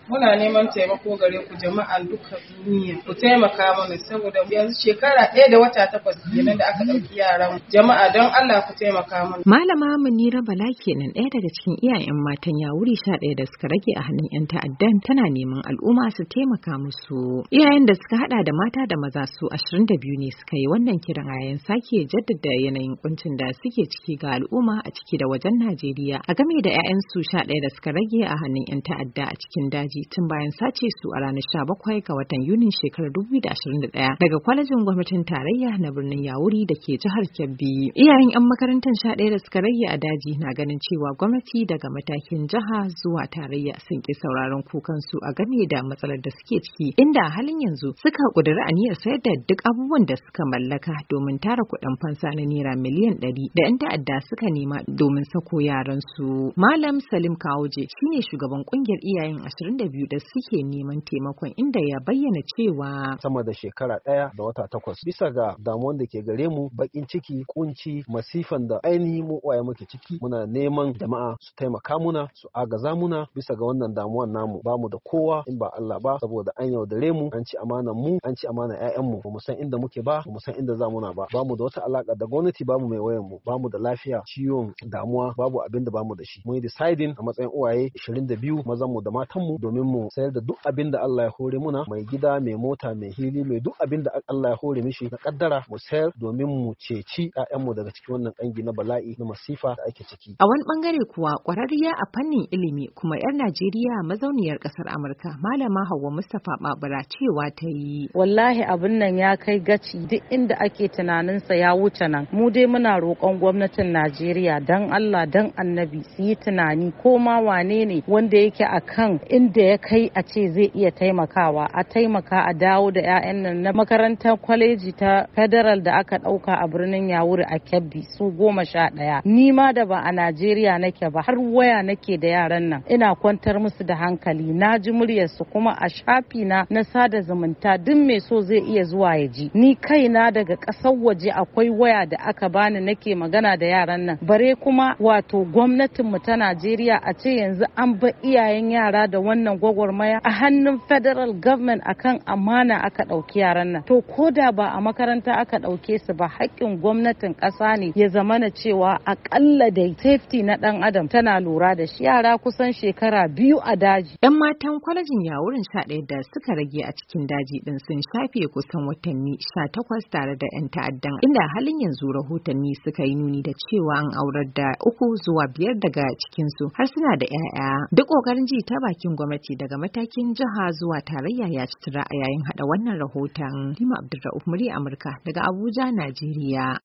Muna neman taimako gare ku jama'an duka duniya. Ku taimaka mana saboda yanzu shekara 1 da wata 8 kenan da aka ɗauki yaran. Jama'a don Allah ku taimaka mana. Malama Munira Bala kenan ɗaya daga cikin iyayen matan Yawuri 11 da suka rage a hannun 'yan ta'addan tana neman al'umma su taimaka musu. Iyayen da suka hada da mata da maza su 22 ne suka yi wannan kiran a yayin sake jaddada yanayin kuncin da suke ciki ga al'umma a ciki da wajen Najeriya a game da 'ya'yan su 11 da suka rage a hannun 'yan ta'adda a cikin daji tun bayan sace su a ranar 17 ga watan Yunin shekarar 2021 daga kwalejin gwamnatin tarayya na birnin Yawuri da ke jihar Kebbi. Iyayen 'yan makarantar 11 da suka rage a daji na ganin cewa gwamnati daga matakin jiha zuwa tarayya sun ki sauraron kukansu a game da matsalar da suke ciki, inda a halin yanzu suka kudura aniyar sayar da duk abubuwan da suka mallaka domin tara kuɗin fansa na naira miliyan 100 da 'yan ta'adda suka nema domin sako yaran su. Malam Salim Kawoje shine shugaban kungiyar iyayen 22 da suke neman taimakon, inda ya bayyana cewa sama da shekara 1 da wata 8 bisa ga damuwan da ke gare mu, bakin ciki, kunci, masifan da ainihi mu uwaye muke ciki, muna neman jama'a su taimaka muna, su agaza muna bisa ga wannan damuwan namu. Bamu da kowa in ba Allah ba, saboda an yaudare mu, an ci amanan mu, an ci amanan ƴaƴan mu, bamu san inda muke ba, bamu san inda zamu na ba. Bamu da wata alaka da gwamnati, bamu mai wayan mu, bamu da lafiya, ciwon, damuwa, babu abin da bamu da shi. Mun yi deciding a matsayin uwaye 22 mazan mu da matan mu domin mu sayar da duk abin da Allah ya hore muna, mai gida, mai mota, mai hili, mai duk abin da Allah ya hore mishi na kaddara mu sayar domin mu ceci ƴaƴan mu daga cikin wannan kangi na bala'i na masifa da ake ciki. A wani bangare kuwa kwararriya a fannin ilimi kuma 'yar Najeriya mazauniyar kasar Amurka Malama Hauwa Mustapha Babura cewa ta yi. Wallahi abin nan ya kai gaci, duk inda ake tunaninsa ya wuce nan. Mu dai muna roƙon gwamnatin Najeriya dan Allah dan Annabi su yi tunani ko ma wane ne wanda yake akan inda ya kai a ce zai iya taimakawa, a taimaka a dawo da 'ya'yan nan na makarantar kwaleji ta Federal da aka ɗauka a birnin Yawuri a Kebbi su 11. Ni ma da ba a Najeriya nake ba, har waya nake da yaran nan ina kwantar musu da hankali, na ji muryarsu kuma a shafi na sada zumunta duk mai so zai iya zuwa ya ji. Ni kaina daga ƙasar waje akwai waya da aka bani nake magana da yaran nan, bare kuma wato gwamnatinmu ta Najeriya a ce yanzu an ba iyayen yara da wannan gwagwarmaya a hannun federal government akan amana aka ɗauki yaran nan. To ko da ba a makaranta aka ɗauke su ba, haƙƙin gwamnatin ƙasa ne ya zamana cewa aƙalla da safety na ɗan adam tana lura da shi. Yara kusan shekara 2 a daji. 'Yan matan kwalejin Yawurin 11 da suka rage a cikin daji din sun shafe kusan watanni 18 tare da 'yan ta'addan, inda halin yanzu rahotanni suka yi nuni da cewa an aurar da 3 zuwa 5 daga cikinsu har suna da 'ya'ya. Duk ƙoƙarin ji ta bakin gwamnati daga matakin jiha zuwa tarayya ya ci tura a yayin hada wannan rahoton. Lima Abdulrauf, Murya Amurka daga Abuja, Najeriya.